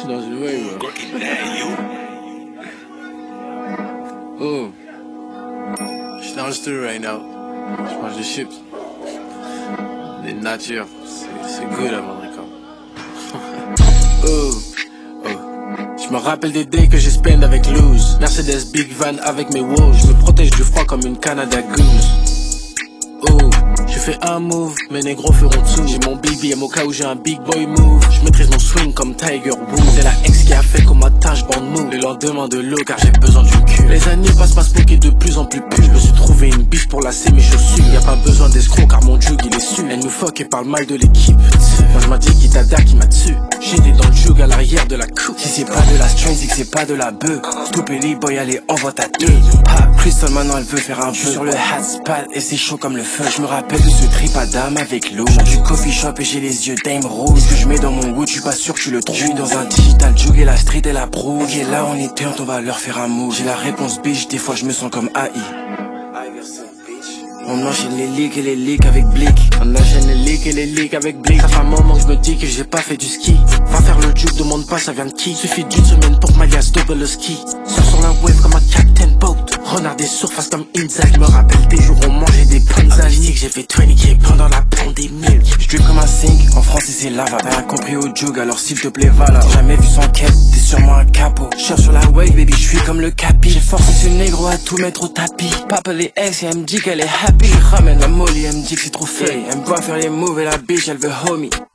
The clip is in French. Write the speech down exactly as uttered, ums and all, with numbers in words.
suis dans une wave. Oh. Je suis dans le studio right now. Je mange des chips. Des natures. C'est good avant le record. Oh. Oh. Je me rappelle des days que j'ai spend avec Luz. Mercedes Big Van avec mes woes. Je me protège du froid comme une Canada Goose. Oh. Je fais un move, mes négros feront tout. J'ai mon big B M au cas où j'ai un big boy move. Je maîtrise mon swing comme Tiger Woods. C'est la ex qui a fait qu'on m'attache bande move. Le lendemain de l'eau car j'ai besoin d'une cure. Les années passent pas spoker de plus en plus pur. Je me suis trouvé une biche pour lasser mes chaussures. Y'a pas besoin d'escroc car mon jug il est su. Elle nous fuck et parle mal de l'équipe. Moi je m'en dis qui t'a qui m'a dessus. J'étais dans le jug à l'arrière de la coupe. Si c'est pas de la string, c'est que c'est pas de la bœuf. Stupé les boy, allez envoie ta deux. Pas Crystal maintenant elle veut faire un jeu sur le hatspad et c'est chaud comme le feu. Je me rappelle de ce trip à dame avec l'eau. Du coffee shop et j'ai les yeux dame rose. Ce que je mets dans mon wood, je suis pas sûr que tu le trouves. Je suis dans un digital jug et la street et la pro. Ok là on est turn, on va leur faire un move. J'ai la réponse bitch, des fois je me sens comme A I. On enchaîne les leaks et les leaks avec Blick. On enchaîne les leaks et les leaks avec Blick. Ça fait un moment que je me dis que j'ai pas fait du ski. Va faire le juke, demande pas ça vient de qui. Suffit d'une semaine pour que Malias double le ski. Sors sur la wave comme un Captain Boat. Renard des surfaces comme Inzag. Je me rappelle des jours où on mangeait des panzas. J'ai j'ai fait vingt K pendant la pandémie. Je drip comme un sink, en français c'est lava. T'as rien compris au jug alors s'il te plaît va là. Jamais vu sans quête, t'es sûrement un capot. Cherche sur la wave baby, je suis comme le capi. J'ai forcé ce négro à tout mettre au tapis. Papa les ex et elle me dit qu'elle est happy. Je ramène la molly, elle me dit que c'est trop fait. Elle me voit faire les moves et la bitch elle veut homie.